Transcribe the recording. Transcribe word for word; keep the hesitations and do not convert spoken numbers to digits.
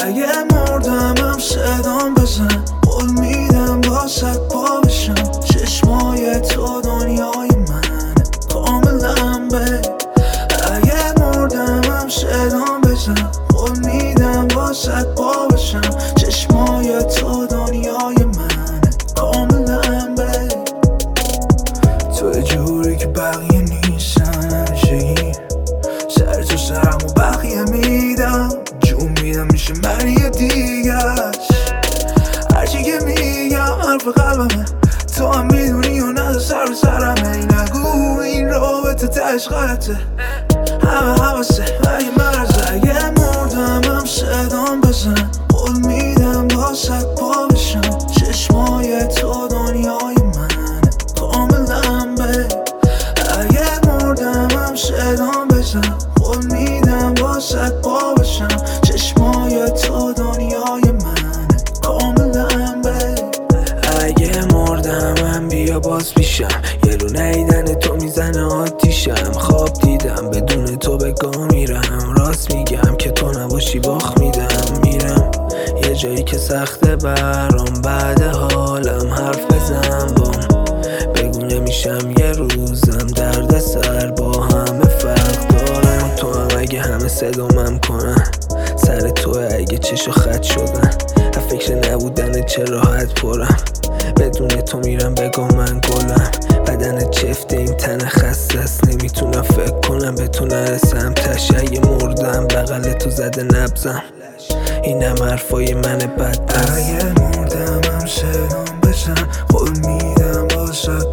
اگه مردم هم صدام بزن، قول میدم باست پا بشم. چشمای تو دنیای من کاملا به. اگه مردم هم صدام بزن، قول میدم باست پا بشم. چشمای تو دنیای من کاملا به. تو جوری که بقیه نیستن، همیشگی سر تو سرم و بقیه میدم. جون میدم میشه من یه دیگهش. هرچی که میگم حرف قلبمه، تو هم میدونی و نده سر به سرمه. نگو این رابطه تش غلطه، همه حواسه اگه مرزه. اگه مردم هم صدام بزن، قول میدم باست پا بشم. چشمای تو دنیای من کاملا به. اگه مردم هم صدام بزن، قول میدم باست پا بشم. چشمای تو دنیای من کاملا به. اگه مردم هم بیا باز پیشم، یه رو نیدن تو میزنه آتیشم. خواب دیدم بدون تو به گاه میرم، راست میگم که تو نباشی باخت میدم. میرم یه جایی که سخته برام، بعد حالم حرف بزن بام. بگو نمیشم یه روزم درد سر با همه فرق دارم. تو هم اگه همه صدامم کنن، سر تو اگه چشو خط شدن. فکر نبودن چه راحت پرم، بدون تو میرم بگم من گلم. بدن چفت این تن خسته است، نمیتونم فکر کنم به تو نرسم. تشه مردم بغل تو زده نبزم، اینم حرفای من بدبخت. اگه مردم هم صدام بزن، قول میدم باست